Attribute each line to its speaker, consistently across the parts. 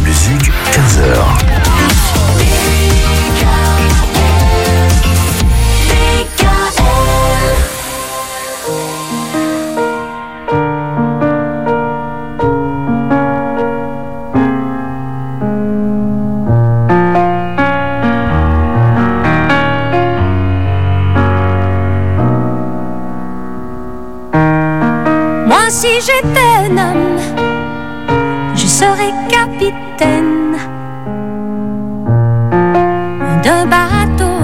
Speaker 1: musique, 15h.
Speaker 2: Si j'étais un homme, je serais capitaine d'un bateau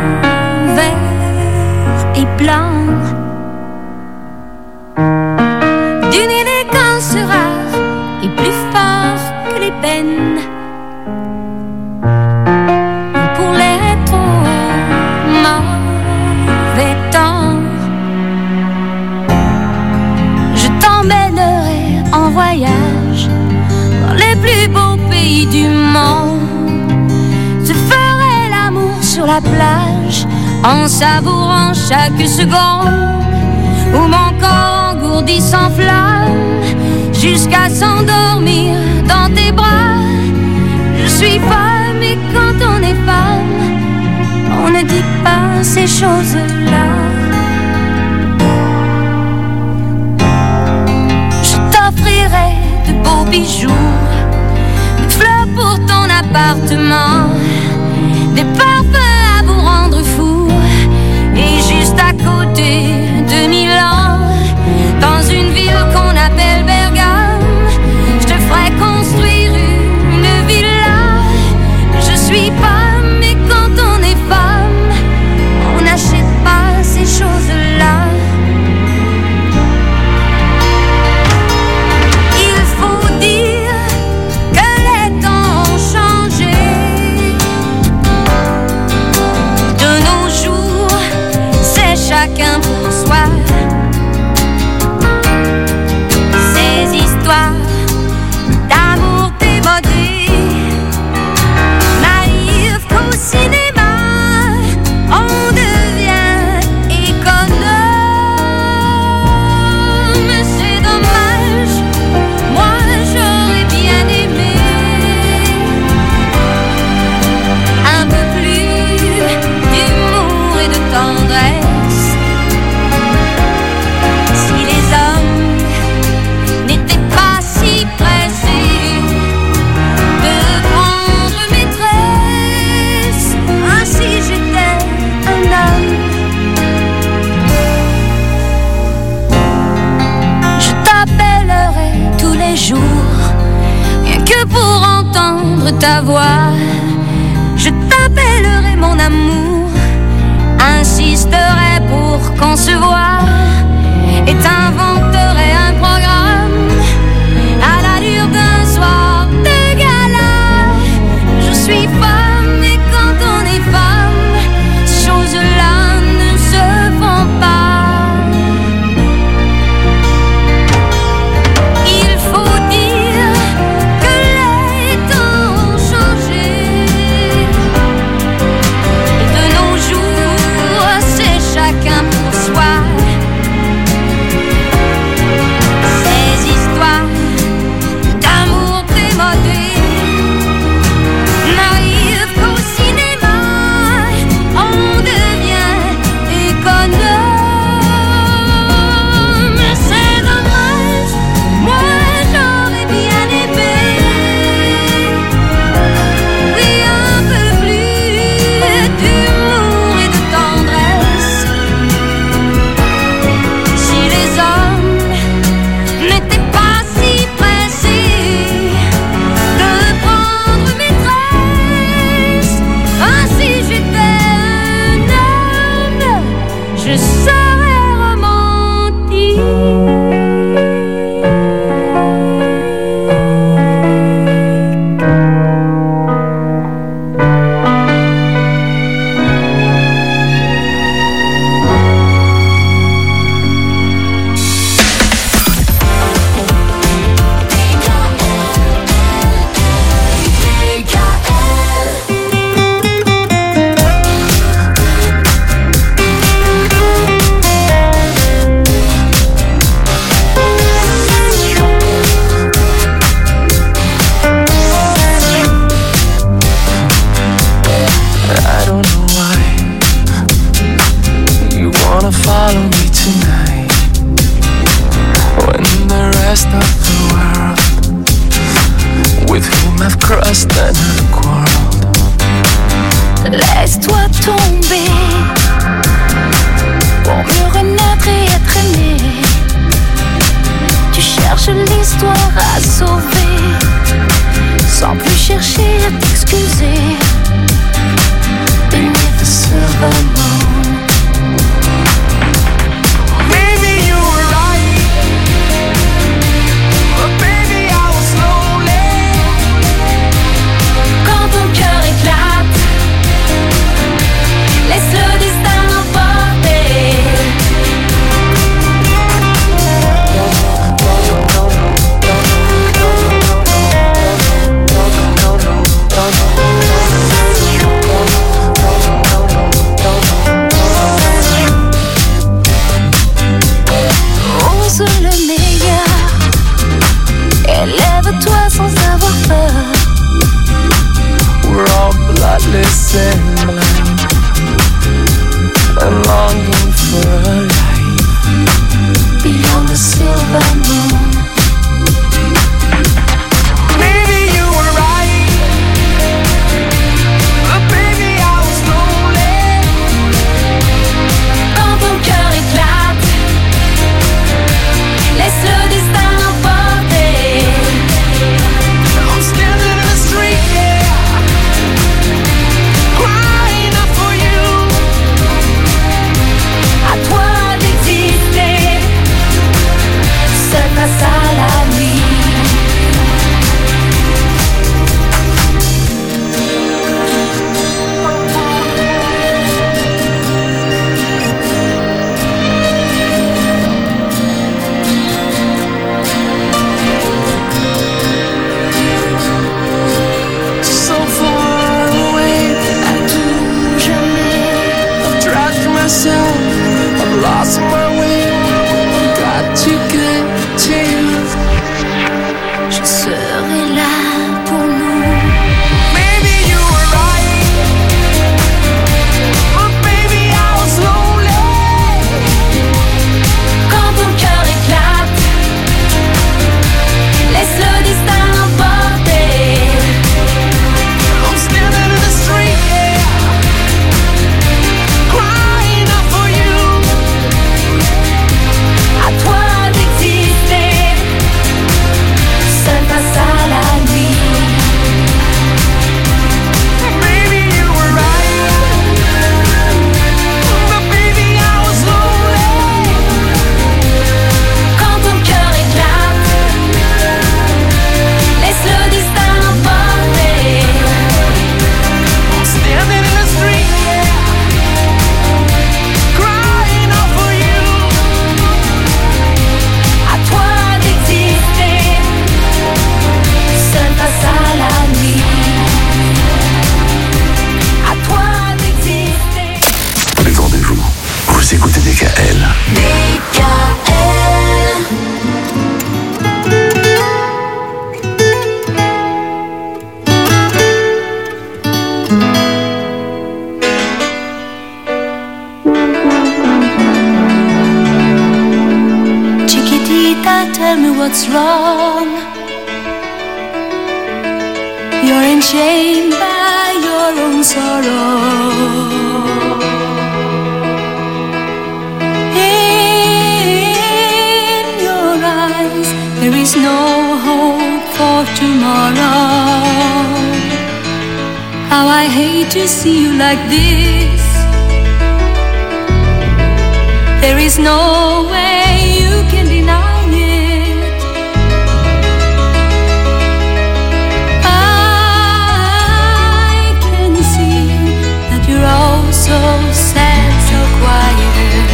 Speaker 2: vert et blanc, d'une élégance rare et plus fort que les peines. Pour les trop mauvais temps, t'emmènerai en voyage dans les plus beaux pays du monde. Je ferai l'amour sur la plage en savourant chaque seconde où mon corps engourdi s'enflamme jusqu'à s'endormir dans tes bras. Je suis femme et quand on est femme, on ne dit pas ces choses-là. J'offrirai de beaux bijoux, de fleurs pour ton appartement, des parfums à vous rendre fou. Et juste à côté de Milan, dans une ville qu'on appelle Bergame, je te ferai construire une villa. Je suis femme et quand on est femme, on n'achète pas ces choses-là. Chacun pour soi. Ces histoires d'amour démodé, naïves qu'au cinéma on devient économe. C'est dommage, moi j'aurais bien aimé un peu plus d'humour et de tendresse. Rien que pour entendre ta voix, je t'appellerai mon amour, insisterai pour qu'on se voie et t'inventerai un programme à l'allure d'un soir de gala. Je suis femme et quand on est femme, ces choses-là ne se font pas.
Speaker 1: crust and her quarreled.
Speaker 2: Laisse-toi tomber pour mieux renaître et être aimé. Tu cherches l'histoire à sauver sans plus chercher à t'excuser. Beneath the silver moon.
Speaker 1: Maybe you were right, but baby I was lonely.
Speaker 2: Quand ton cœur éclate, laisse le destin emporter. Ose le meilleur, élève-toi sans avoir peur.
Speaker 1: We're all bloodless and blind, and longing for a life
Speaker 2: Beyond the silver moon.
Speaker 1: Maybe you were right, but baby I was lonely.
Speaker 2: Quand ton cœur éclate, laisse le destin emporter.
Speaker 1: I'm standing in the street, yeah, crying out for you.
Speaker 2: À toi d'exister, seul face à la nuit.
Speaker 1: So far away,
Speaker 2: À tout jamais,
Speaker 1: I've trashed myself, I've lost my way. I've got to get to you.
Speaker 2: je serai là pour nous.
Speaker 1: Maybe you were right, but baby I was lonely.
Speaker 2: Quand ton cœur éclate, laisse le destin emporter.
Speaker 1: I'm standing in the street, yeah, crying out for you.
Speaker 2: À toi d'exister, seul face à la nuit.
Speaker 1: Maybe you were right, but baby I was lonely.
Speaker 2: Quand ton cœur éclate, laisse le destin emporter.
Speaker 1: I'm standing in the street, yeah, crying out for you.
Speaker 2: À toi d'exister, seul face à la nuit. À toi d'exister.
Speaker 3: Les rendez-vous, vous écoutez DKL.
Speaker 2: Chiquitita, tell me what's wrong. You're enchained by your own sorrow. In your eyes, there is no hope for tomorrow. How I hate to see you like this. There is no way you can deny it. I can see that you're all so sad, so quiet.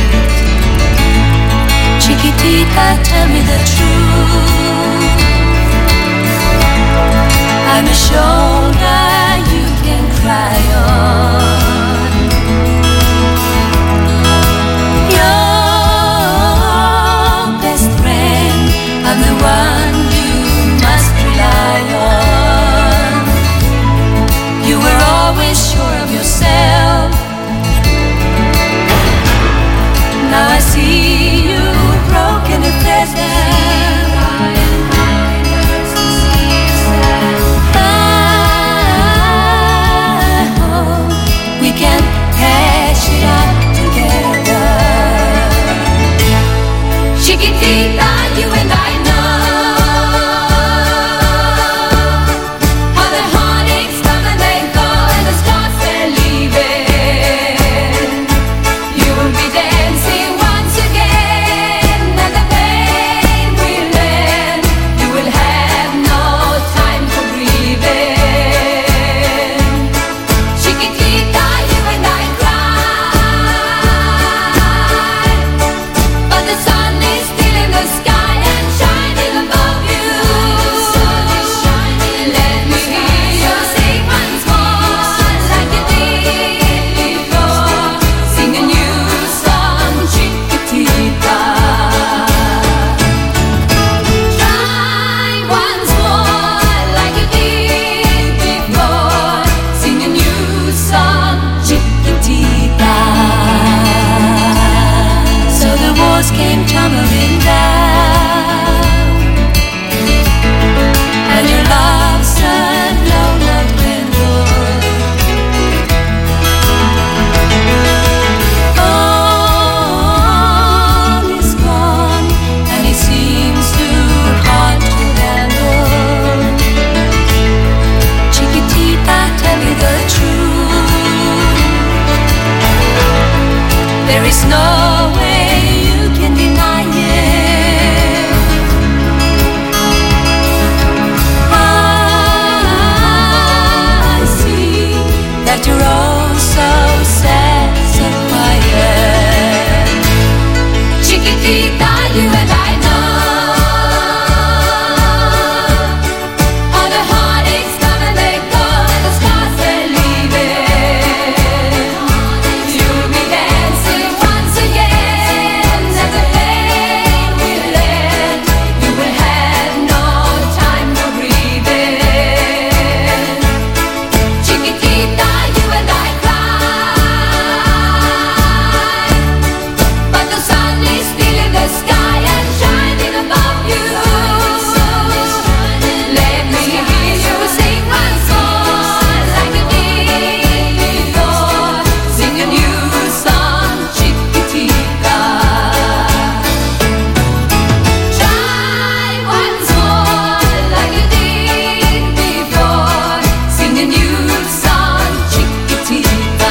Speaker 2: Chiquitita, tell me the truth. I'm a shoulder you can cry on. You're is no way you can deny it. I see that you're all so sad, so quiet. Chiquitita, you and I know all the heartaches come and they go, and the stars they leave it. You'll be dancing once again, and the pain will end. You will have no time for breathing. Chiquitita, you and I cry, but the sun is still in the sky and shining above you. Let me hear you sing once more like you did before. Sing a new song, Chiquitita. Try once more like you did before. Sing a new song, Chiquitita.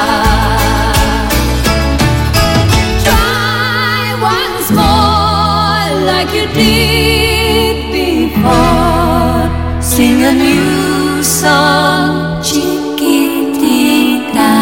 Speaker 2: Try once more like you did before. Sing a new song, Chiquitita.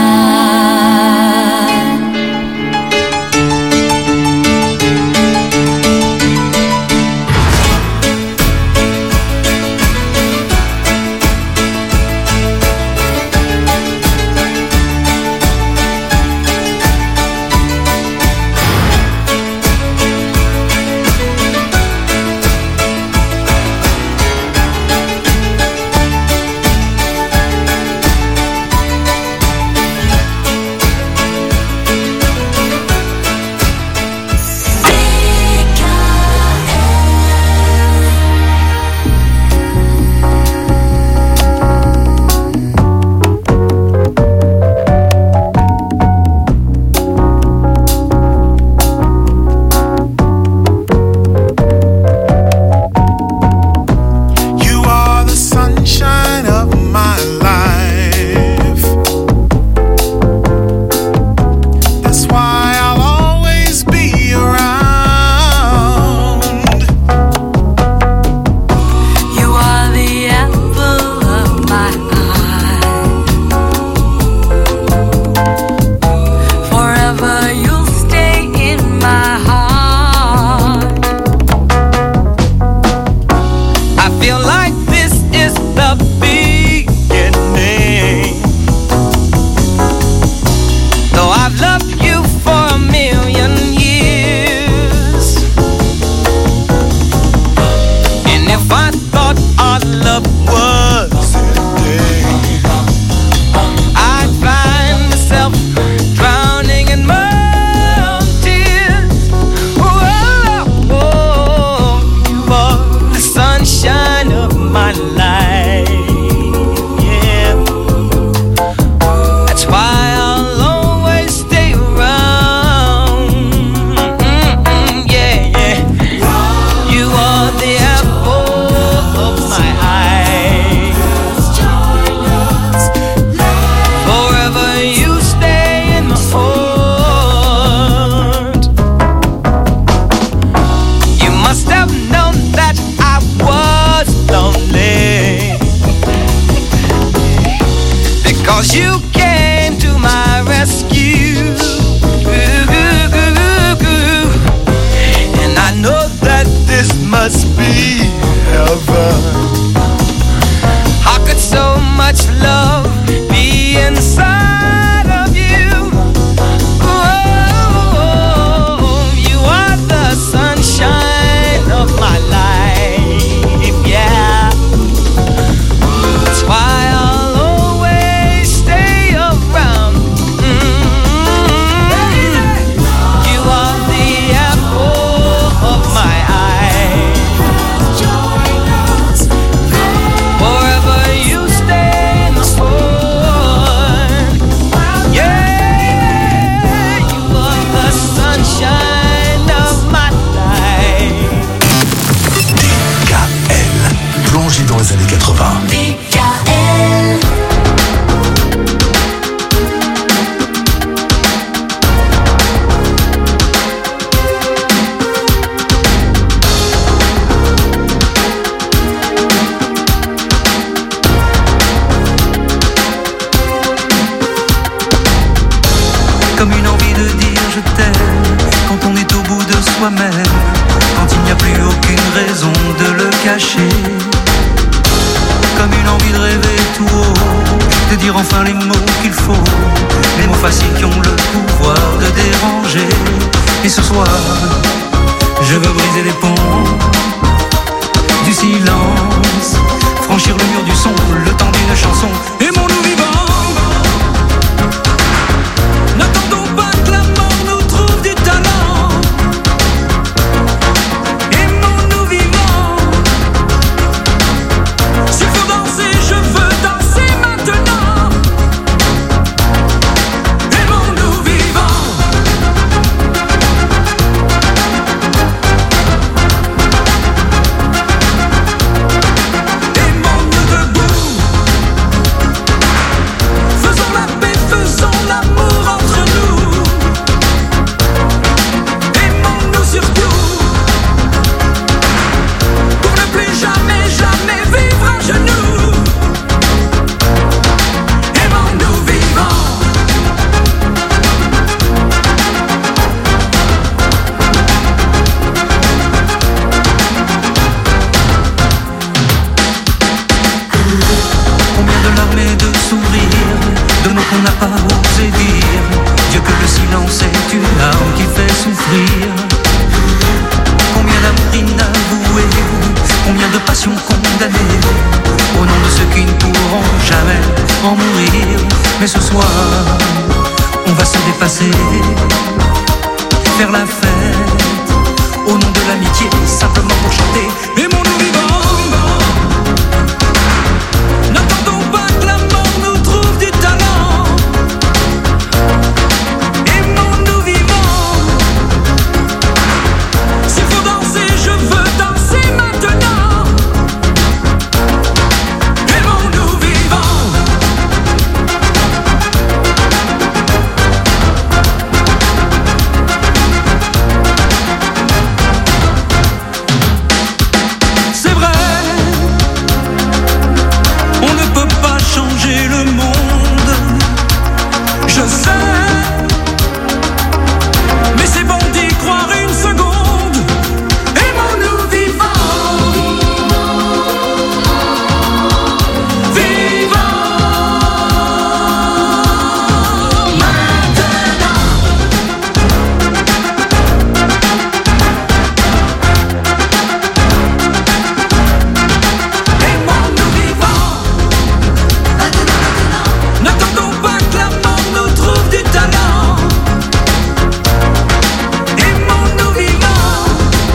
Speaker 4: You are the sunshine of my life. That's why I'll always be around.
Speaker 1: You are the apple of my eye. Forever you'll stay in my heart.
Speaker 5: I feel like this is the beginning. Though I've loved you for a million years, and if I thought our love was ending, I'd find myself drowning in my own tears. Whoa, you are the sunshine of my life. Yeah, that's why I'll always stay around. Yeah, yeah. You are the apple of my eye. Forever you stay in my heart. You must have known that I was lonely, because you came to my rescue. And I know that this must be heaven. How could so much love be inside of you? Oh, you are the sunshine of my life. Yeah, that's why I'll always stay around. You are the apple of my eye. Forever you stay in my heart.
Speaker 6: comme une envie de dire je t'aime, quand on est au bout de soi-même, quand il n'y a plus aucune raison de le cacher. Comme une envie de rêver tout haut, de dire enfin les mots qu'il faut, les mots faciles qui ont le pouvoir de déranger. Et ce soir, je veux briser les ponts du silence, franchir le mur du son, le temps d'une chanson. Aimons-nous vivants, n'attendons pas que la mort nous trouve du talent. Aimons-nous vivants, s'il faut danser, je veux danser maintenant. Aimons-nous vivants. Aimons-nous debout, faisons la paix, faisons l'amour entre nous. Aimons-nous surtout, pour ne plus jamais, jamais vivre à genoux. Aimons-nous vivants. Combien de larmes et de sourires, de mots qu'on n'a pas osé dire. Dieu que le silence est une arme qui fait souffrir. Combien d'amour inavoué, combien de passions condamnées, au nom de ceux qui ne pourront jamais en mourir. Mais ce soir, on va se dépasser, faire la fête, au nom de l'amitié, simplement pour chanter. Aimons-nous vivants. N'attendons pas que la mort nous trouve du talent. Aimons-nous vivants, s'il faut danser, je veux danser maintenant. Aimons-nous vivants. C'est vrai, on ne peut pas changer le monde, je sais, mais c'est bon d'y croire une seconde. Aimons-nous vivants, vivants, maintenant. Aimons-nous vivants, n'attendons pas que la mort nous trouve du talent. Aimons-nous vivants,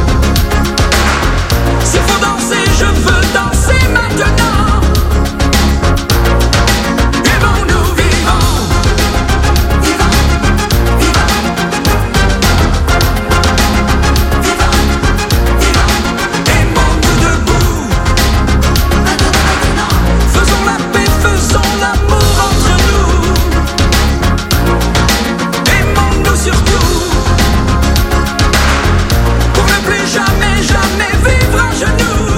Speaker 6: s'il faut danser, je veux danser maintenant. Aimons-nous vivants, vivants, vivants, vivants, vivants. Aimons-nous debout, faisons la paix, faisons l'amour entre nous. Aimons-nous surtout, pour ne plus jamais, jamais vivre à genoux.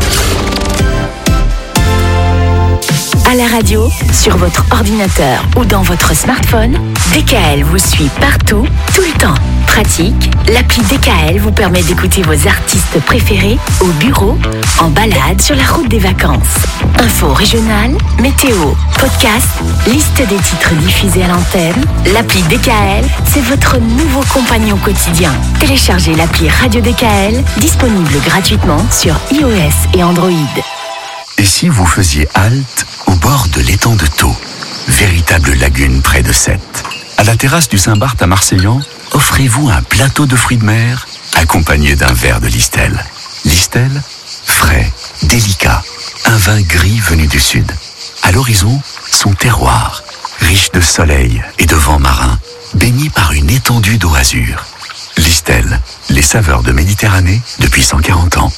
Speaker 7: À la radio, sur votre ordinateur ou dans votre smartphone, DKL vous suit partout, tout le temps. Pratique, l'appli DKL vous permet d'écouter vos artistes préférés au bureau, en balade, sur la route des vacances. Infos régionales, météo, podcast, liste des titres diffusés à l'antenne. L'appli DKL, c'est votre nouveau compagnon quotidien. Téléchargez l'appli Radio DKL, disponible gratuitement sur iOS et Android.
Speaker 3: Et si vous faisiez halte au bord de l'étang de Thau, véritable lagune près de Sète? À la terrasse du Saint-Barth à Marseillan, offrez-vous un plateau de fruits de mer accompagné d'un verre de Listel. Listel, frais, délicat, un vin gris venu du sud. À l'horizon, son terroir, riche de soleil et de vent marin, baigné par une étendue d'eau azur. Listel, les saveurs de Méditerranée depuis 140 ans.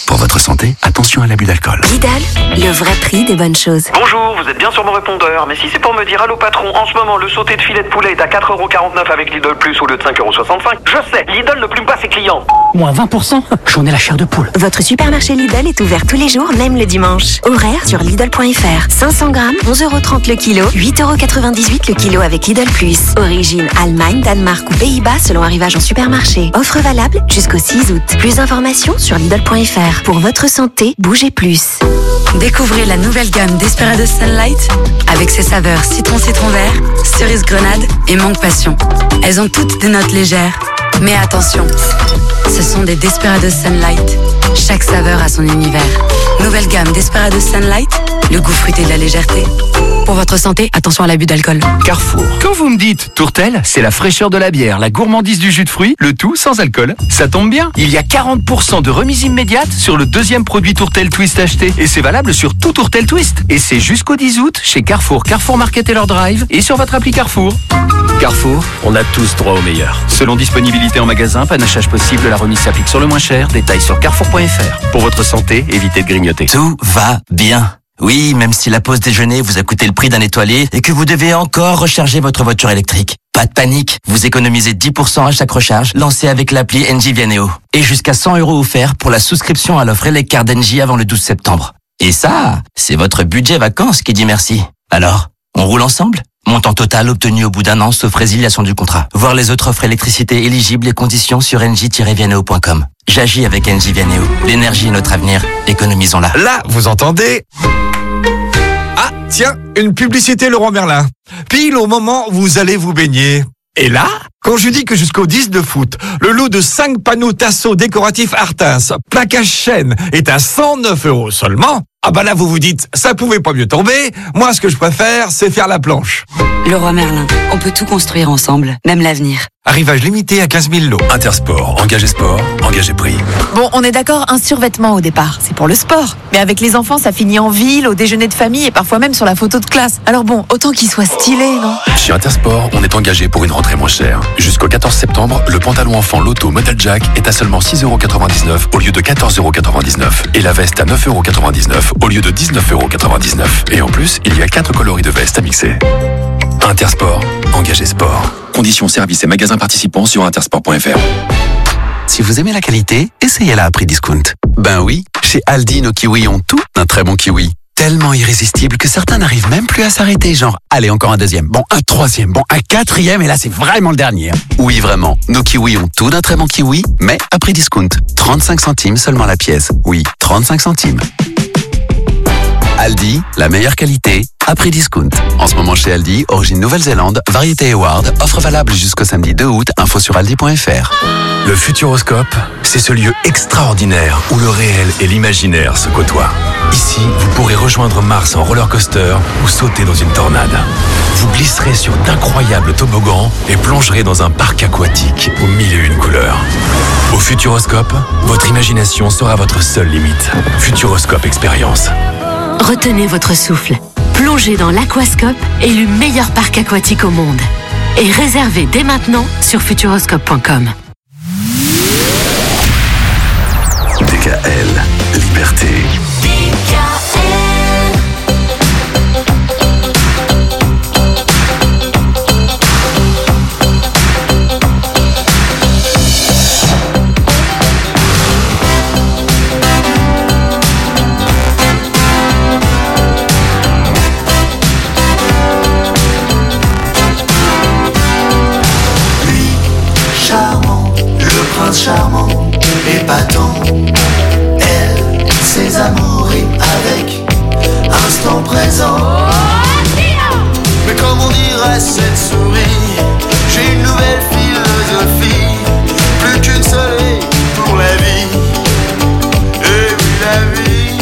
Speaker 3: Pour votre santé, attention à l'abus d'alcool.
Speaker 7: Lidl, le vrai prix des bonnes choses.
Speaker 8: Bonjour, vous êtes bien sur mon répondeur, mais si c'est pour me dire allô patron, en ce moment le sauté de filet de poulet est à 4,49€ avec Lidl Plus au lieu de 5,65€. Je sais, Lidl ne plume pas ses clients.
Speaker 9: Moins 20%, j'en ai la chair de poule.
Speaker 7: Votre supermarché Lidl est ouvert tous les jours, même le dimanche. Horaire sur Lidl.fr. 500 grammes, 11,30€ le kilo, 8,98€ le kilo avec Lidl Plus. Origine Allemagne, Danemark ou Pays-Bas selon arrivage en supermarché. Offre valable jusqu'au 6 août. Plus d'informations sur Lidl.fr. Pour votre santé, bougez plus.
Speaker 10: Découvrez la nouvelle gamme Desperados Sunlight avec ses saveurs citron vert, cerise grenade et mangue passion. Elles ont toutes des notes légères, mais attention, ce sont des Desperados Sunlight. Chaque saveur a son univers. Nouvelle gamme Desperados Sunlight, le goût fruité de la légèreté. Pour votre santé, attention à l'abus d'alcool.
Speaker 11: Carrefour. Quand vous me dites Tourtel, c'est la fraîcheur de la bière, la gourmandise du jus de fruits, le tout sans alcool. Ça tombe bien, il y a 40% de remise immédiate sur le deuxième produit Tourtel Twist acheté. Et c'est valable sur tout Tourtel Twist. Et c'est jusqu'au 10 août chez Carrefour, Carrefour Market et leur drive et sur votre appli Carrefour. Carrefour, on a tous droit au meilleur. Selon disponibilité en magasin, panachage possible, la remise s'applique sur le moins cher. Détails sur carrefour.fr. Pour votre santé, évitez de grignoter.
Speaker 12: Tout va bien. Oui, même si la pause déjeuner vous a coûté le prix d'un étoilé et que vous devez encore recharger votre voiture électrique. Pas de panique, vous économisez 10% à chaque recharge, lancée avec l'appli Engie Vianeo. Et jusqu'à 100€ offerts pour la souscription à l'offre Eleccar d'Engie avant le 12 septembre. Et ça, c'est votre budget vacances qui dit merci. Alors, on roule ensemble ? Montant total obtenu au bout d'un an, sauf résiliation du contrat. Voir les autres offres électricité éligibles et conditions sur engie-vianeo.com. J'agis avec Engie Vianeo. L'énergie est notre avenir. Économisons-la.
Speaker 13: Là, vous entendez ? Ah, tiens, une publicité Leroy Merlin. Pile au moment où vous allez vous baigner. Et là, quand je dis que jusqu'au 10 de foot, le lot de 5 panneaux Tasso décoratifs Artins, plaquage chêne, est à 109€ seulement, ah bah là vous vous dites, ça pouvait pas mieux tomber, moi ce que je préfère, c'est faire la planche.
Speaker 10: Leroy Merlin, on peut tout construire ensemble, même l'avenir.
Speaker 13: Arrivage limité à 15 000 lots.
Speaker 3: Intersport, engagé sport, engagé prix.
Speaker 14: Bon, on est d'accord, un survêtement au départ, c'est pour le sport. Mais avec les enfants, ça finit en ville, au déjeuner de famille et parfois même sur la photo de classe. Alors bon, autant qu'il soit stylé, non ?
Speaker 3: Chez Intersport, on est engagé pour une rentrée moins chère. Jusqu'au 14 septembre, le pantalon enfant Lotto Model Jack est à seulement 6,99€ au lieu de 14,99€. Et la veste à 9,99€ au lieu de 19,99€. Et en plus, il y a 4 coloris de veste à mixer. Intersport, engagé sport. Conditions, services et magasins participants sur intersport.fr. Si vous aimez la qualité, essayez-la à prix discount. Ben oui, chez Aldi, nos kiwis ont tout d'un très bon kiwi. Tellement irrésistible que certains n'arrivent même plus à s'arrêter, genre, allez, encore un deuxième, bon, un troisième, bon, un quatrième, et là, c'est vraiment le dernier. Oui, vraiment, nos kiwis ont tout d'un très bon kiwi, mais à prix discount. 35 centimes seulement la pièce. Oui, 35 centimes. Aldi, la meilleure qualité, à prix discount. En ce moment chez Aldi, origine Nouvelle-Zélande, variété Award, offre valable jusqu'au samedi 2 août, info sur aldi.fr.
Speaker 15: Le Futuroscope, c'est ce lieu extraordinaire où le réel et l'imaginaire se côtoient. Ici, vous pourrez rejoindre Mars en roller coaster ou sauter dans une tornade. Vous glisserez sur d'incroyables toboggans et plongerez dans un parc aquatique aux 1001 couleurs. Au Futuroscope, votre imagination sera votre seule limite. Futuroscope Expérience.
Speaker 7: Retenez votre souffle. Plongez dans l'Aquascope, élu meilleur parc aquatique au monde. Et réservez dès maintenant sur futuroscope.com.
Speaker 3: DKL, liberté.
Speaker 16: Charmant, épatant, elle, ses amours riment avec instant présent. Mais comme on dirait cette souris, j'ai une nouvelle philosophie, plus qu'une seule vie pour la vie, et oui la vie.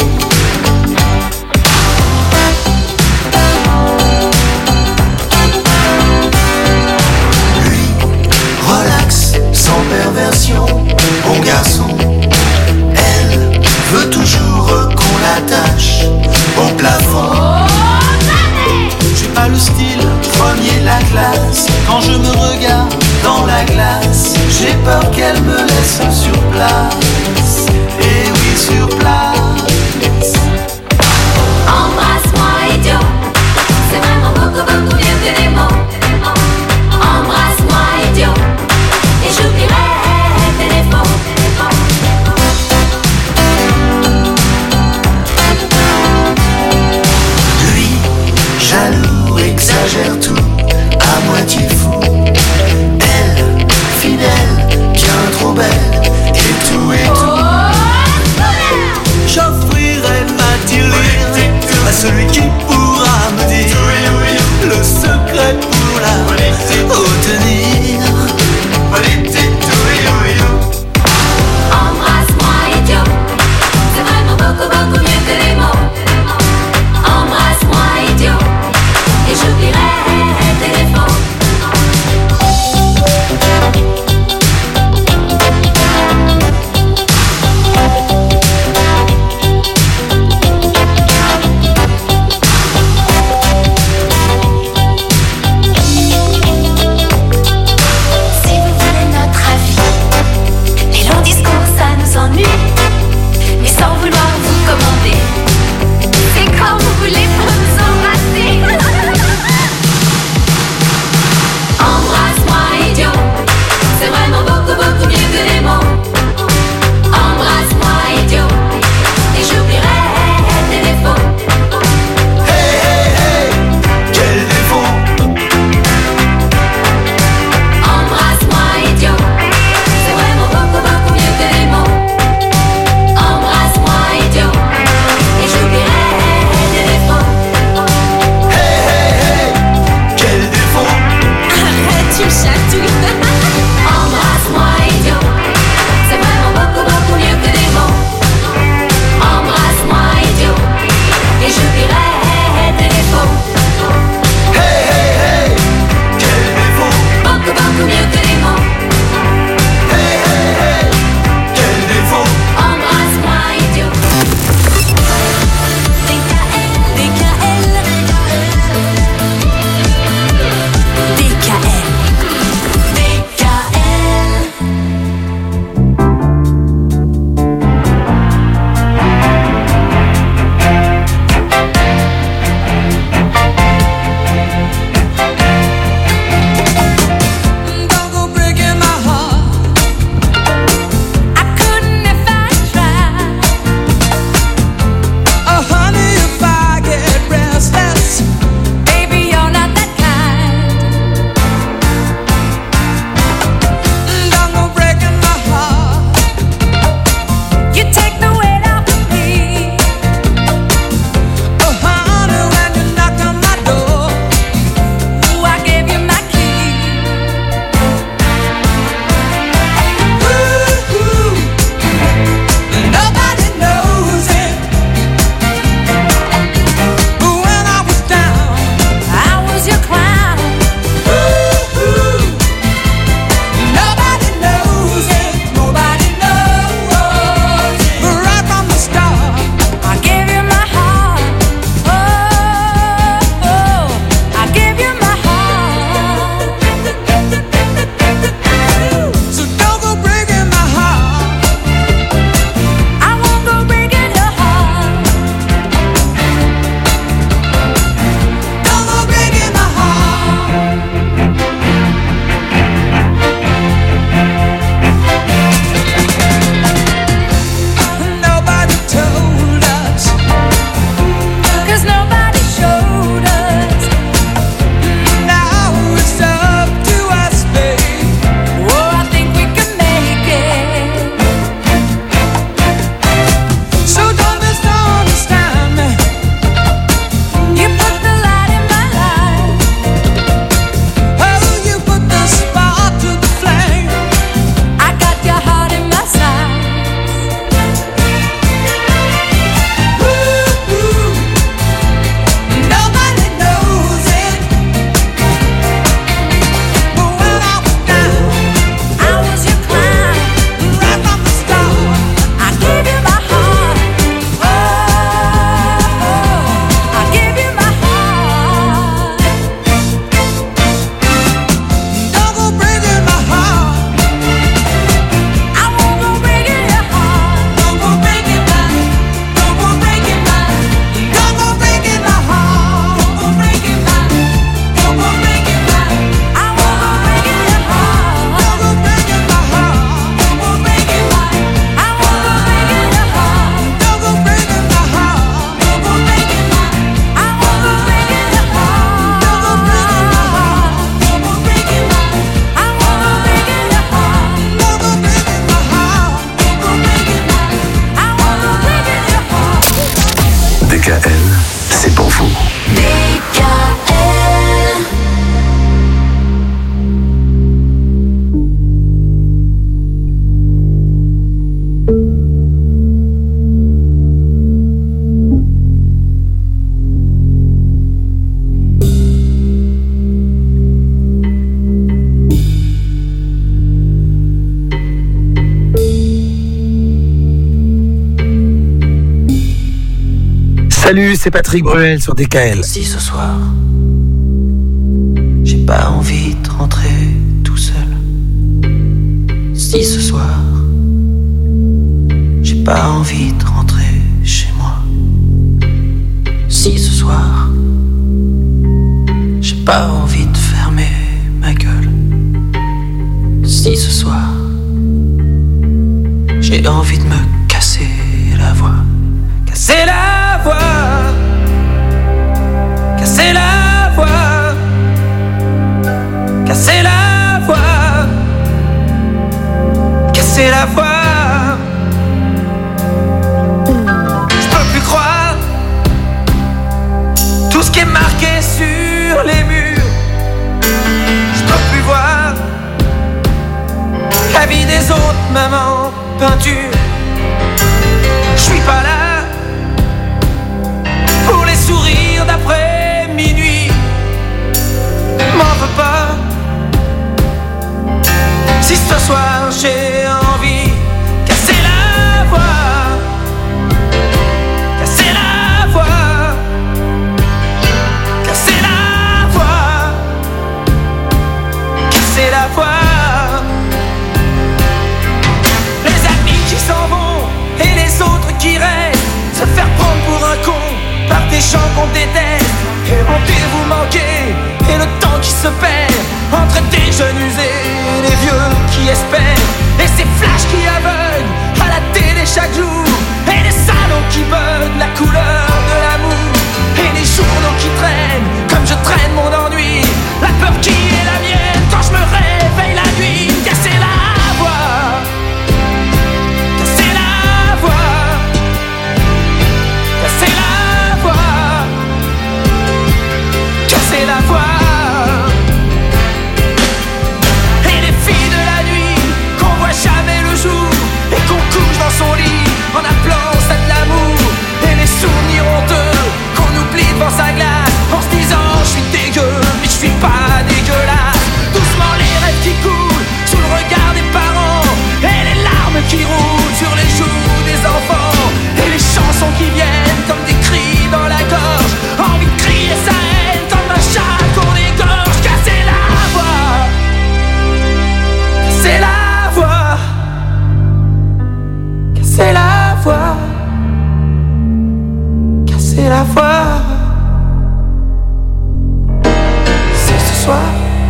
Speaker 16: Lui, relax, sans perversion, bon garçon. Elle veut toujours qu'on l'attache au plafond. J'ai pas le style, premier la classe. Quand je me regarde dans la glace, j'ai peur qu'elle me laisse sur place. Et oui, sur place. jaloux, exagère tout, à moitié fou. Elle, fidèle, bien trop belle, et tout et tout.
Speaker 17: J'offrirai ma tirelire à celui qui pourra me dire le secret pour la retenir.
Speaker 2: Embrasse-moi, idiot, c'est vraiment beaucoup, beaucoup mieux que les mots. Embrasse-moi, idiot, et j'oublierai tes défauts.
Speaker 18: Salut, c'est Patrick Bruel sur DKL.
Speaker 16: Si ce soir, j'ai pas envie de rentrer tout seul. Si ce soir, j'ai pas envie de rentrer chez moi. Si ce soir, j'ai pas envie de fermer ma gueule. Si ce soir, j'ai envie de me casser la voix. Casser la voix, casser la voix, casser la voix, casser la voix. Je peux plus croire tout ce qui est marqué sur les murs. Je peux plus voir la vie des autres, maman, peinture. Je suis pas là pour les sourires d'après minuit. M'en veux pas si ce soir j'ai envie. Casser la voix, casser la voix, casser la voix, casser la voix. Les amis qui s'en vont et les autres qui restent, se faire prendre pour un con par des gens qu'on déteste. Et rendez-vous manqués et le temps qui se perd entre des jeunes usés et les vieux qui espèrent. Et ces flashs qui aveuglent à la télé chaque jour, et les salons qui veulent la couleur de l'amour, et les journaux qui traînent comme je traîne mon ennui. La peur qui est la mienne quand je me réveille la nuit. Casser la voix, casser la voix, casser la voix, casser la voix. Et les filles de la nuit qu'on voit jamais le jour et qu'on couche dans son lit en appelant ça de l'amour. Et les souvenirs honteux qu'on oublie devant sa glace en se disant je suis dégueu mais je suis pas dégueulasse. Doucement les rêves qui coulent sous le regard des parents, et les larmes qui roulent sur les joues des enfants, et les chansons qui viennent comme des cris dans la gorge. Envie de crier sa haine comme un chat qu'on égorge. Casser la voix, casser la voix, casser la voix, casser la voix. C'est ce soir,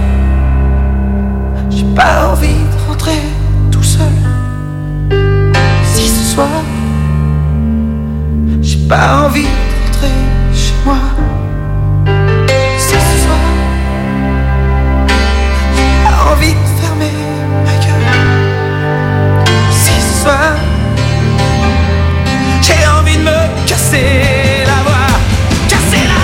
Speaker 16: j'ai pas envie de rentrer tout seul. Si ce soir, j'ai pas envie de rentrer chez moi. Si ce soir, j'ai pas envie de fermer ma gueule. Si ce soir, j'ai envie de me casser la voix, casser la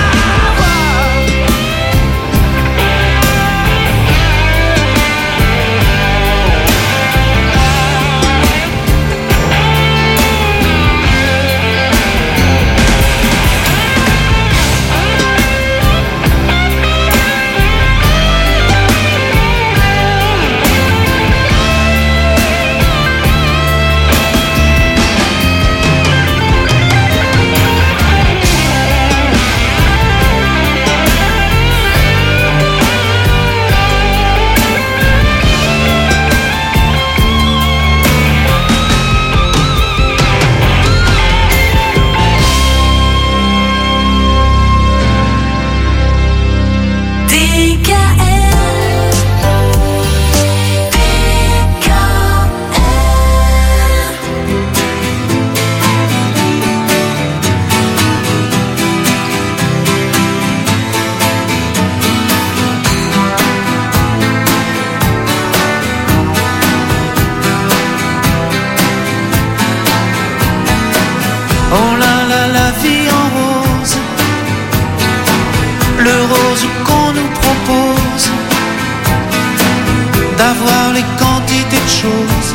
Speaker 17: d'avoir les quantités de choses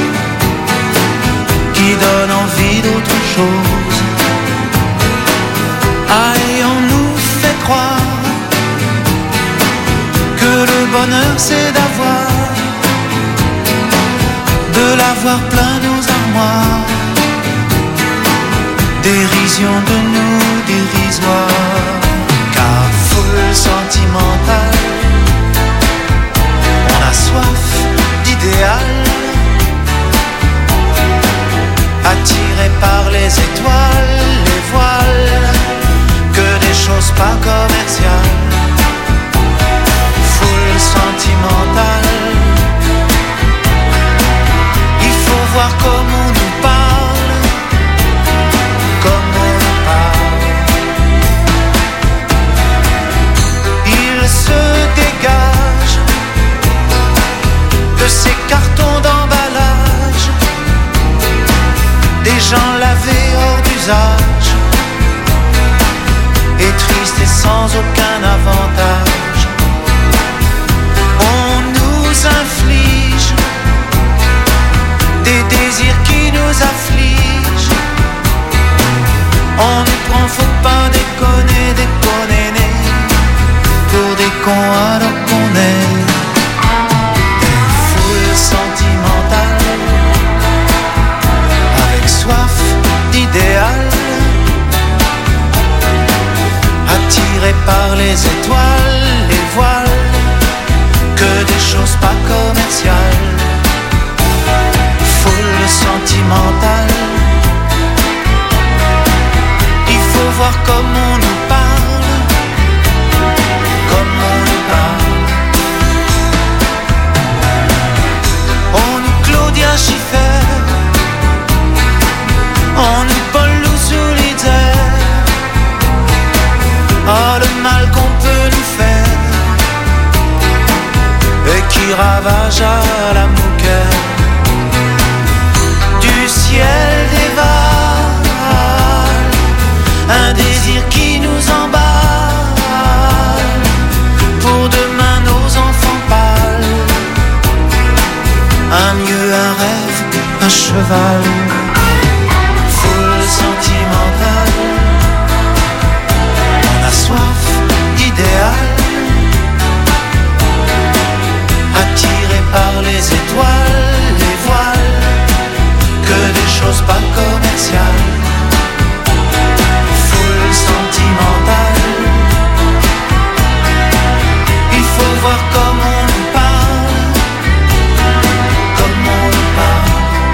Speaker 17: qui donnent envie d'autre chose. Ah, et on nous fait croire que le bonheur c'est de l'avoir plein nos armoires. Dérision de nous
Speaker 16: irrisoire, car foule sentimentale, on a soif d'idéal, attiré par les étoiles, les voiles, que des choses pas commerciales, foule sentimentale, il faut voir comment on nous parle, comme on nous parle, il se dégage de ces cartons d'emballage, des gens lavés hors d'usage, et tristes et sans aucun avantage. On nous inflige des désirs qui nous affligent. On nous prend, faut pas déconner, déconner, pour des cons alors qu'on est une foule sentimentale, avec soif d'idéal, attiré par les étoiles, les voiles, que des choses pas commerciales, foule sentimentale, il faut voir comment on nous parle, comme on nous parle. On nous Claudia Schiffer, on nous Paul Solitaire. Oh, le mal qu'on peut nous faire et qui ravage à la mouquette du ciel dévale, un désir qui nous emballe, pour demain nos enfants pâles, un mieux, un rêve, un cheval, foule sentimentale, on a soif d'idéal, attiré par les étoiles, les voiles, que des choses pas commerciales, foule sentimentale, il faut voir comment on nous parle, comment on nous parle.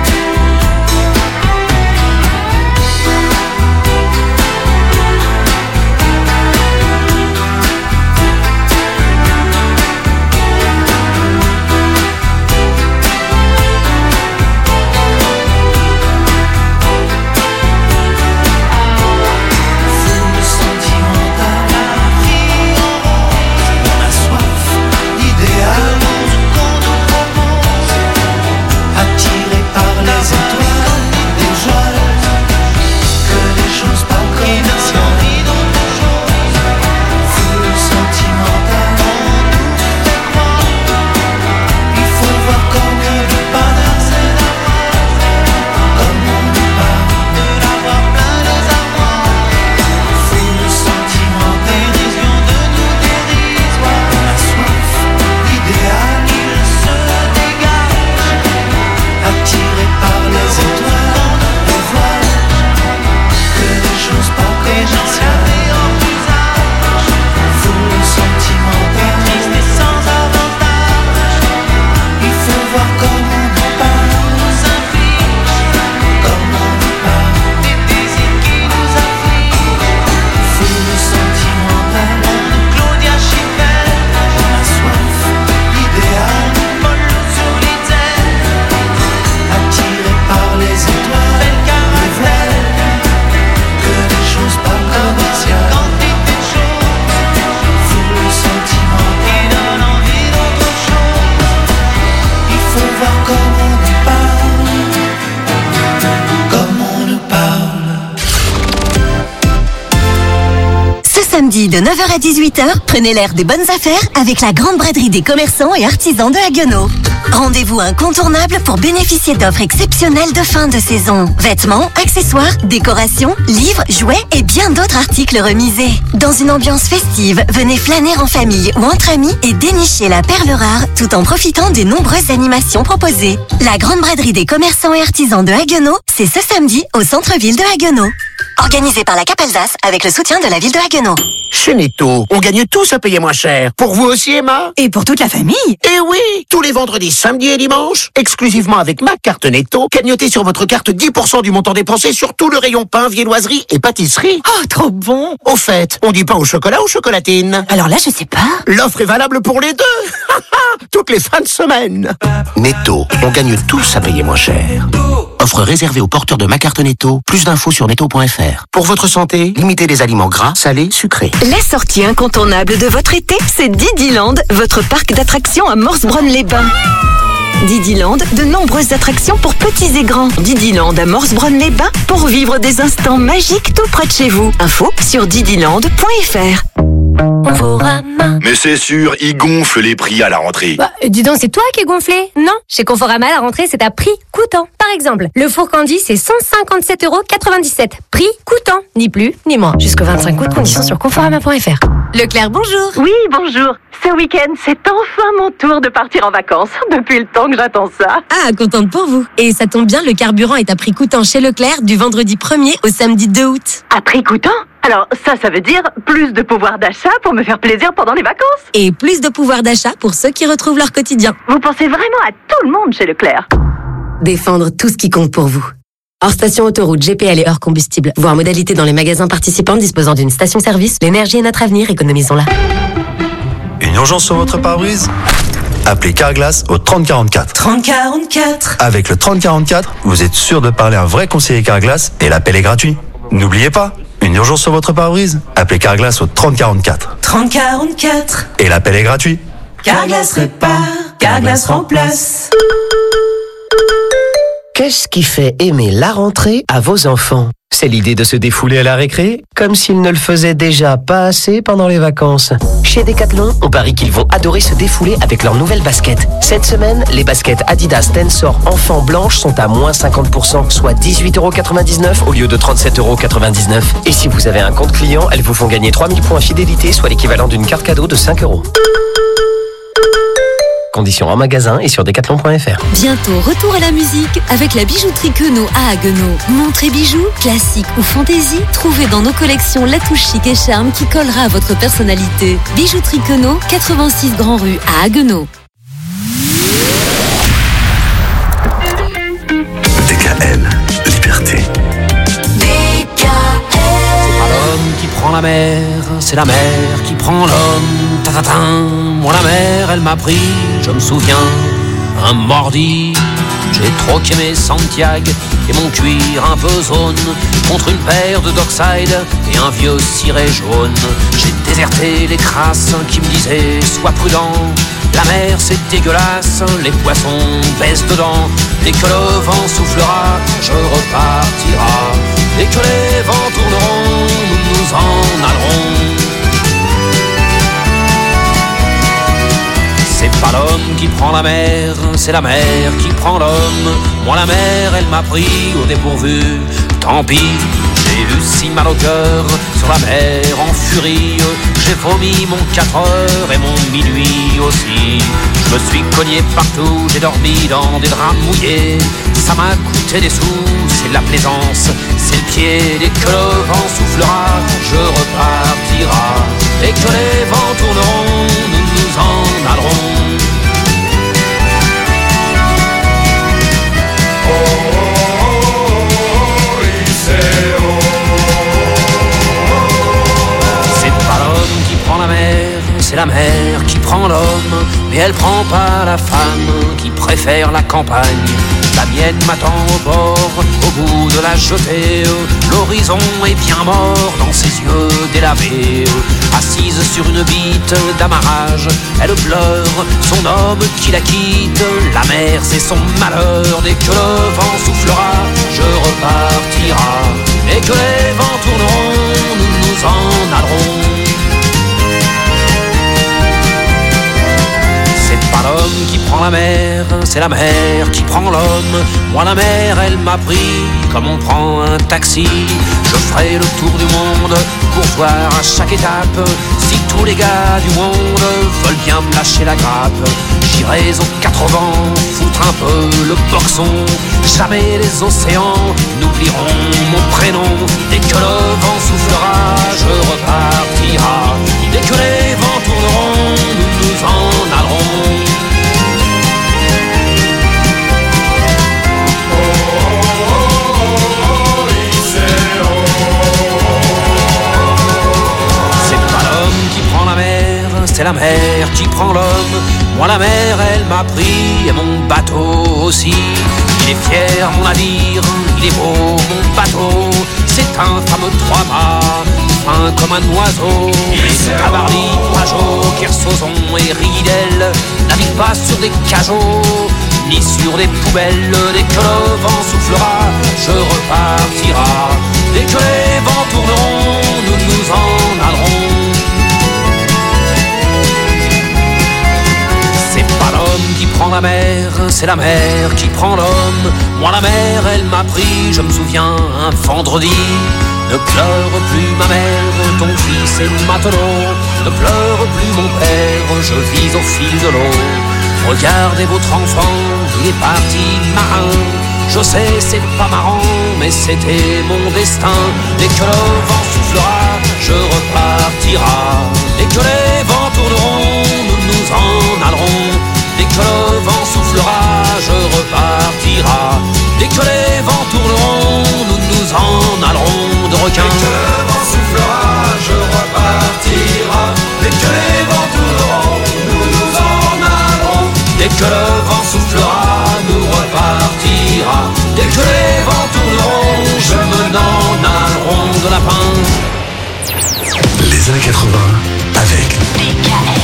Speaker 19: Samedi de 9h à 18h, prenez l'air des bonnes affaires avec la grande braderie des commerçants et artisans de Haguenau. Rendez-vous incontournable pour bénéficier d'offres exceptionnelles de fin de saison. Vêtements, accessoires, décorations, livres, jouets et bien d'autres articles remisés. Dans une ambiance festive, venez flâner en famille ou entre amis et dénicher la perle rare tout en profitant des nombreuses animations proposées. La grande braderie des commerçants et artisans de Haguenau, c'est ce samedi au centre-ville de Haguenau. Organisé par la CAP Alsace avec le soutien de la ville de Haguenau.
Speaker 18: Chez Netto, on gagne tous à payer moins cher. Pour vous aussi, Emma?
Speaker 14: Et pour toute la famille.
Speaker 18: Eh oui, tous les vendredis, samedis et dimanches, exclusivement avec ma carte Netto, cagnotez sur votre carte 10% du montant dépensé sur tout le rayon pain, viennoiserie et pâtisserie.
Speaker 14: Oh, trop bon.
Speaker 18: Au fait, on dit pain au chocolat ou chocolatine?
Speaker 14: Alors là, je sais pas.
Speaker 18: L'offre est valable pour les deux. Toutes les fins de semaine. Netto, on gagne tous à payer moins cher. Offre réservée aux porteurs de ma carte Netto. Plus d'infos sur netto.fr. Pour votre santé, limitez les aliments gras, salés, sucrés.
Speaker 7: La sortie incontournable de votre été, c'est Didiland, votre parc d'attractions à Morsbronn-les-Bains. Didiland, de nombreuses attractions pour petits et grands. Didiland à Morsbronn-les-Bains pour vivre des instants magiques tout près de chez vous. Info sur didiland.fr.
Speaker 15: Mais c'est sûr, ils gonflent les prix à la rentrée.
Speaker 20: Bah, dis donc, c'est toi qui es gonflé? Non, chez Conforama, la rentrée, c'est à prix coûtant. Par exemple, le four Candy, c'est 157,97 €. Prix coûtant, ni plus, ni moins. Jusqu'au 25 août, conditions sur conforama.fr. Leclerc, bonjour.
Speaker 21: Oui, bonjour. Ce week-end, c'est enfin mon tour de partir en vacances. Depuis le temps que j'attends ça.
Speaker 20: Ah, contente pour vous. Et ça tombe bien, le carburant est à prix coûtant chez Leclerc du vendredi 1er au samedi 2 août.
Speaker 21: À prix coûtant? Alors, ça veut dire plus de pouvoir d'achat pour me faire plaisir pendant les vacances.
Speaker 20: Et plus de pouvoir d'achat pour ceux qui retrouvent leur quotidien.
Speaker 21: Vous pensez vraiment à tout le monde chez Leclerc.
Speaker 20: Défendre tout ce qui compte pour vous. Hors station autoroute, GPL et hors combustible. Voir modalité dans les magasins participants disposant d'une station-service. L'énergie est notre avenir, économisons-la.
Speaker 22: Une urgence sur votre pare-brise? Appelez Carglass au 3044.
Speaker 14: 3044.
Speaker 22: Avec le 3044, vous êtes sûr de parler à un vrai conseiller Carglass et l'appel est gratuit. N'oubliez pas, une urgence sur votre pare-brise? Appelez Carglass au 3044.
Speaker 14: 3044.
Speaker 22: Et l'appel est gratuit.
Speaker 14: Carglass répare, Carglass remplace.
Speaker 18: Qu'est-ce qui fait aimer la rentrée à vos enfants? C'est l'idée de se défouler à la récré, comme s'ils ne le faisaient déjà pas assez pendant les vacances. Chez Decathlon, on parie qu'ils vont adorer se défouler avec leurs nouvelles baskets. Cette semaine, les baskets Adidas Tensor enfants blanches sont à moins 50%, soit 18,99 € au lieu de 37,99 €. Et si vous avez un compte client, elles vous font gagner 3000 points fidélité, soit l'équivalent d'une carte cadeau de 5 €. Conditions en magasin et sur decathlon.fr.
Speaker 2: Bientôt retour à la musique avec la bijouterie Queneau à Haguenau. Montres et bijoux, classiques ou fantaisie, trouvez dans nos collections la touche chic et charme qui collera à votre personnalité. Bijouterie Queneau, 86 Grand Rue à Haguenau.
Speaker 3: DKL, liberté.
Speaker 1: L'homme qui prend la mer, c'est la mer qui prend l'homme. Ta-ta-ta. Moi la mer, elle m'a pris, je me souviens, un mordi. J'ai troqué mes Santiago et mon cuir un peu zone contre une paire de Dockside et un vieux ciré jaune. J'ai déserté les crasses qui me disaient sois prudent. La mer c'est dégueulasse, les poissons baissent dedans. Dès que le vent soufflera, je repartira. Dès que les vents tourneront, nous en allerons. C'est pas l'homme qui prend la mer, c'est la mer qui prend l'homme. Moi la mer, elle m'a pris au dépourvu. Tant pis, j'ai eu si mal au cœur sur la mer en furie. J'ai vomi mon 4 heures et mon minuit aussi. Je me suis cogné partout, j'ai dormi dans des draps mouillés. Ça m'a coûté des sous, c'est la plaisance, c'est le pied. Dès que le vent soufflera, je repartira. Dès que les vents tourneront, nous nous en allerons. C'est pas l'homme qui prend la mer, c'est la mer qui prend l'homme. Mais elle prend pas la femme qui préfère la campagne. La mienne m'attend au bord, au bout de la jetée. L'horizon est bien mort dans ses yeux délavés. Assise sur une bite d'amarrage, elle pleure son homme qui la quitte. La mer c'est son malheur, dès que le vent soufflera, je repartira. Dès que les vents tourneront, nous nous en allerons. C'est pas l'homme qui prend la mer, c'est la mer qui prend l'homme. Moi la mer, elle m'a pris comme on prend un taxi. Je ferai le tour du monde pour voir à chaque étape si tous les gars du monde veulent bien me lâcher la la grappe. J'irai aux quatre vents, foutre un peu le boxon. Jamais les océans n'oublieront mon prénom. Dès que le vent soufflera, je repartira. Dès que les vents tourneront, nous nous en allerons. C'est la mer qui prend l'homme. Moi la mer elle m'a pris et mon bateau aussi. Il est fier mon navire, il est beau mon bateau. C'est un fameux trois-mâts, fin comme un oiseau. Cabarly, Pajot, Kersozon et Ridel naviguent pas sur des cajots ni sur des poubelles. Dès que le vent soufflera, je repartira. Dès que les vents tourneront, nous nous en allerons. Qui prend la mer, c'est la mer qui prend l'homme. Moi la mer elle m'a pris, je me souviens un vendredi. Ne pleure plus ma mère, ton fils est matelot. Ne pleure plus mon père, je vis au fil de l'eau. Regardez votre enfant, il est parti marin. Je sais c'est pas marrant, mais c'était mon destin. Dès que le vent soufflera, je repartira. Dès que les vents tourneront, nous nous en allerons. Dès que le vent soufflera, je repartira. Dès que les vents tourneront, nous nous en allerons de requins. Dès que le vent soufflera, je repartira. Dès que les vents tourneront, nous nous en allerons. Dès que le vent soufflera, nous repartira. Dès que les vents tourneront, je me n'en allerons de lapin.
Speaker 15: Les années 80 avec DKL.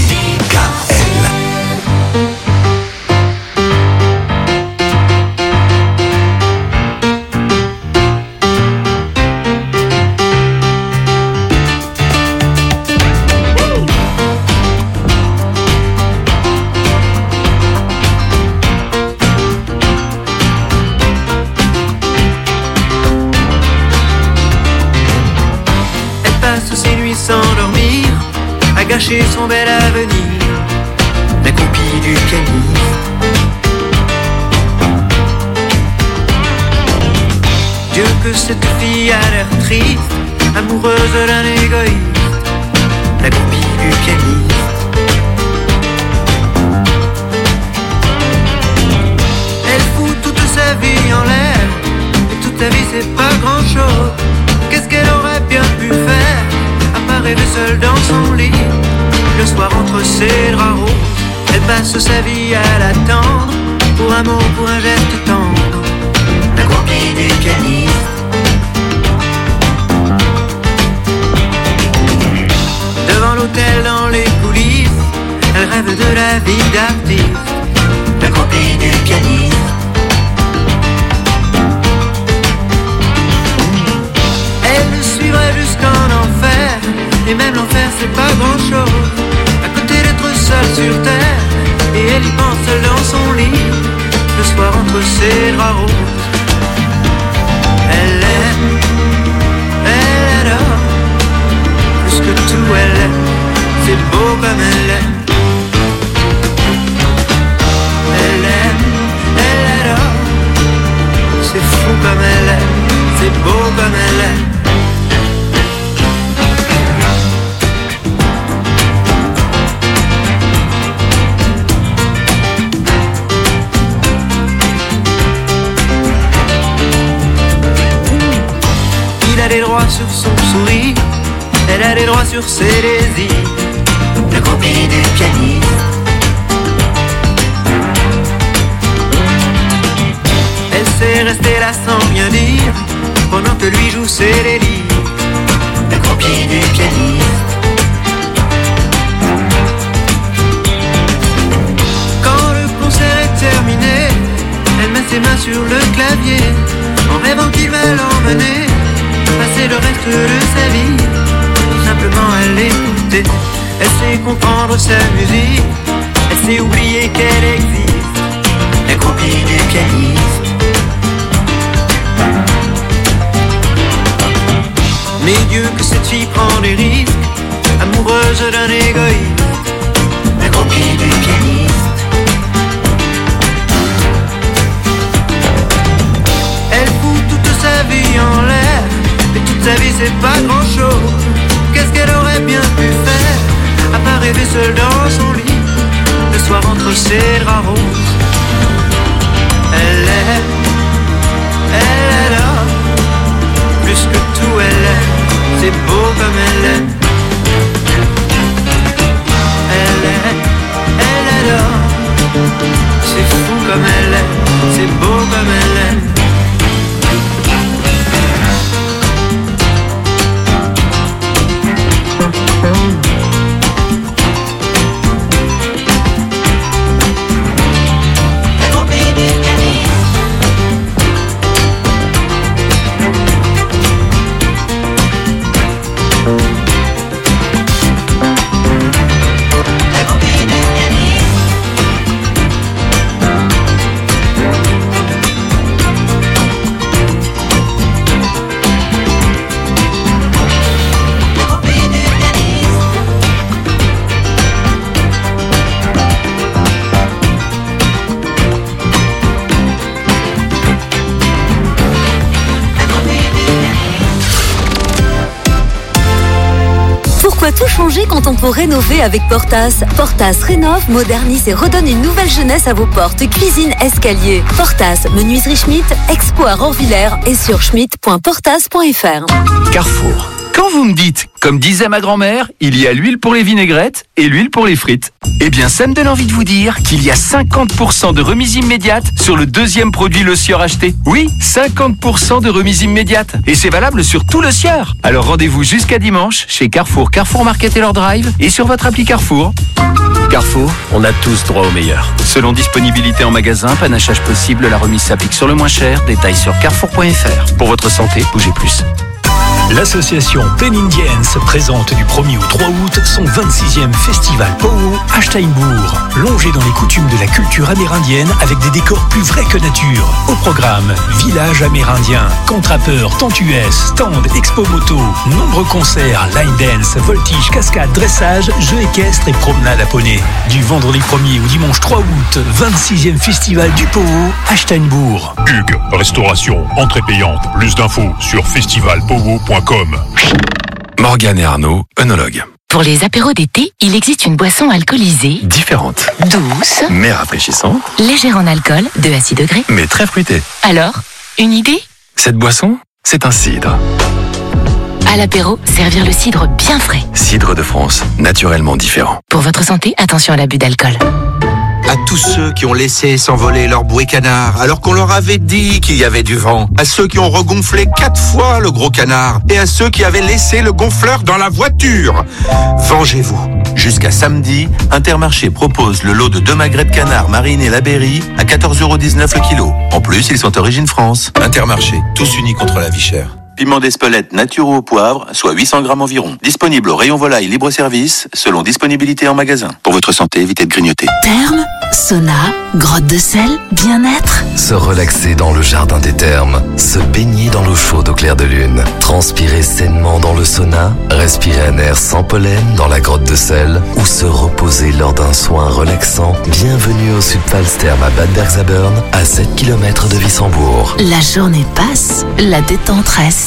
Speaker 4: S'endormir, à gâcher son bel avenir, la copie du pianiste. Dieu que cette fille a l'air triste, amoureuse d'un égoïste, la copie du pianiste. Elle fout toute sa vie en l'air, et toute sa vie c'est pas grand chose. Qu'est-ce qu'elle aurait bien pu faire? Rêver seule dans son lit, le soir entre ses draps roses. Elle passe sa vie à l'attendre, pour un mot, pour un geste tendre, la copie du pianiste. Devant l'hôtel, dans les coulisses, elle rêve de la vie d'artiste, la copie du pianiste. Elle le suivrait jusqu'en enfer, et même l'enfer c'est pas grand chose, à côté d'être seule sur terre. Et elle y pense seule dans son lit, le soir entre ses draps roses. Elle aime, elle adore, plus que tout elle aime, c'est beau comme elle aime. Elle aime, elle adore, c'est fou comme elle aime, c'est beau comme elle aime. Elle a des droits sur son sourire, elle a des droits sur ses désirs, la copie du pianiste. Elle sait rester là sans rien dire, pendant que lui joue ses délires, la copie du pianiste. Quand le concert est terminé, elle met ses mains sur le clavier, en rêvant qu'il va l'emmener passer le reste de sa vie, simplement à l'écouter. Elle sait comprendre sa musique, elle sait oublier qu'elle existe, la copie du pianiste. Mais Dieu que cette fille prend des risques, amoureuse d'un égoïste, la copie du seule dans son lit, le soir entre ses draps roses. Elle est là, plus que tout elle est, c'est beau comme elle est. Elle est là, c'est fou comme elle est, c'est beau comme elle est.
Speaker 19: Tout changer quand on peut rénover avec Portas. Portas rénove, modernise et redonne une nouvelle jeunesse à vos portes, cuisine, escaliers. Portas, menuiserie Schmitt, Expo à Rohrwiller et sur schmitt.portas.fr.
Speaker 11: Carrefour. Quand vous me dites, comme disait ma grand-mère, il y a l'huile pour les vinaigrettes et l'huile pour les frites, eh bien ça me donne envie de vous dire qu'il y a 50% de remise immédiate sur le deuxième produit Le Sieur acheté. Oui, 50% de remise immédiate. Et c'est valable sur tout Le Sieur. Alors rendez-vous jusqu'à dimanche chez Carrefour, Carrefour Market et leur drive et sur votre appli Carrefour. Carrefour, on a tous droit au meilleur. Selon disponibilité en magasin, panachage possible, la remise s'applique sur le moins cher. Détails sur carrefour.fr. Pour votre santé, bougez plus.
Speaker 5: L'association Pen Indians présente du 1er au 3 août son 26e festival Powo à Steinbourg. Longé dans les coutumes de la culture amérindienne avec des décors plus vrais que nature. Au programme, village amérindien, contrapeurs, tantuès, stand, expo moto, nombreux concerts, line dance, voltige, cascade, dressage, jeux équestres et promenade à poney. Du vendredi 1er au dimanche 3 août, 26e festival du Powo à Steinbourg.
Speaker 6: Hugues, restauration, entrée payante. Plus d'infos sur festivalpowo.com.
Speaker 15: Morgane et Arnaud, œnologues.
Speaker 7: Pour les apéros d'été, il existe une boisson alcoolisée,
Speaker 15: Différente,
Speaker 7: douce,
Speaker 15: mais rafraîchissante,
Speaker 7: légère en alcool, de à 6 degrés.
Speaker 15: mais très fruitée.
Speaker 7: Alors, une idée?
Speaker 15: Cette boisson, c'est un cidre.
Speaker 7: À l'apéro, servir le cidre bien frais.
Speaker 15: Cidre de France, naturellement différent.
Speaker 7: Pour votre santé, attention à l'abus d'alcool.
Speaker 23: À tous ceux qui ont laissé s'envoler leur bouée canard alors qu'on leur avait dit qu'il y avait du vent. À ceux qui ont regonflé 4 fois le gros canard. Et à ceux qui avaient laissé le gonfleur dans la voiture. Vengez-vous. Jusqu'à samedi, Intermarché propose le lot de 2 magrets de canard marinés La Berry à 14,19€ le kilo. En plus, ils sont d'origine France. Intermarché, tous unis contre la vie chère. Piment d'Espelette nature au poivre, soit 800 grammes environ. Disponible au rayon volaille libre-service, selon disponibilité en magasin. Pour votre santé, évitez de grignoter.
Speaker 24: Thermes, sauna, grotte de sel, bien-être.
Speaker 25: Se relaxer dans le jardin des thermes, se baigner dans l'eau chaude au clair de lune, transpirer sainement dans le sauna, respirer un air sans pollen dans la grotte de sel ou se reposer lors d'un soin relaxant. Bienvenue au Sudpfalz Thermes à Bad Bergzabern, à 7 km de Wissembourg.
Speaker 24: La journée passe, la détente reste.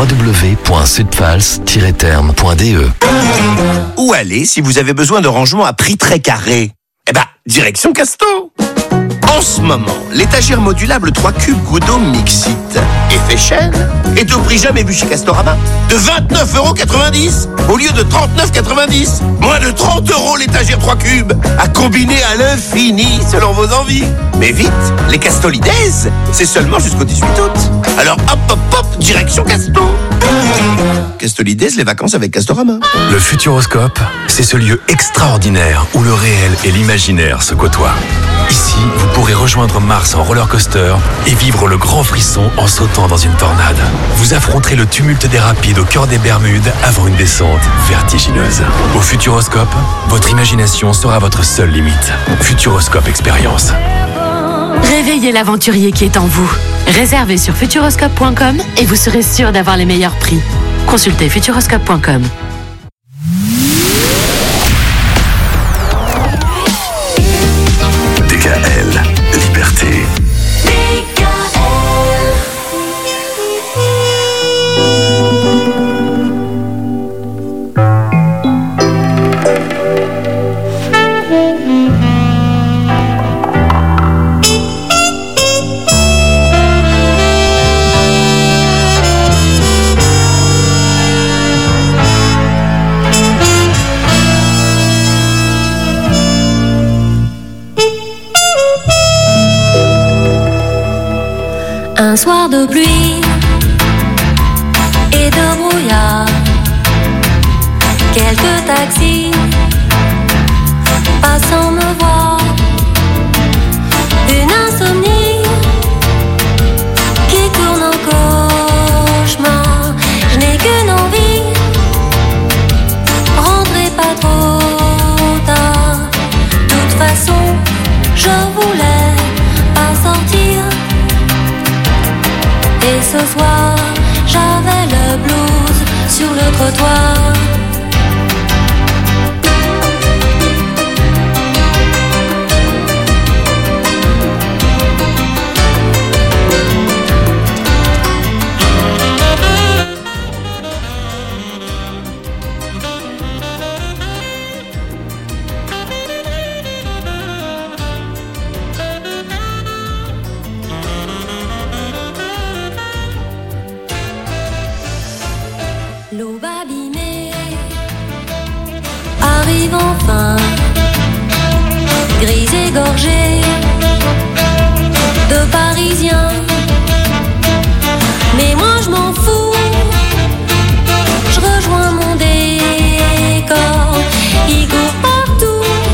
Speaker 25: www.sudpfalz-terme.de.
Speaker 23: Où aller si vous avez besoin de rangement à prix très carré? Eh ben, direction Casto. En ce moment, l'étagère modulable 3 cubes Goudo Mixit effet chaîne est au prix jamais vu chez Castorama de 29,90€ au lieu de 39,90€. Moins de 30€ l'étagère 3 cubes à combiner à l'infini selon vos envies. Mais vite, les Castolides, c'est seulement jusqu'au 18 août. Alors hop hop hop, direction Casto. Castolides, les vacances avec Castorama.
Speaker 15: Le Futuroscope, c'est ce lieu extraordinaire où le réel et l'imaginaire se côtoient. Ici, vous pourrez rejoindre Mars en roller coaster et vivre le grand frisson en sautant dans une tornade. Vous affronterez le tumulte des rapides au cœur des Bermudes avant une descente vertigineuse. Au Futuroscope, votre imagination sera votre seule limite. Futuroscope Expérience.
Speaker 26: Réveillez l'aventurier qui est en vous. Réservez sur futuroscope.com et vous serez sûr d'avoir les meilleurs prix. Consultez futuroscope.com.
Speaker 25: DKL, liberté.
Speaker 2: soir de pluie et de brouillard, quelques taxis passant me voir, une insomnie qui tourne en cauchemar. Je n'ai qu'une envie, rentrez pas trop tard. De toute façon, je voulais pas sortir. Et ce soir, j'avais le blues sur le trottoir.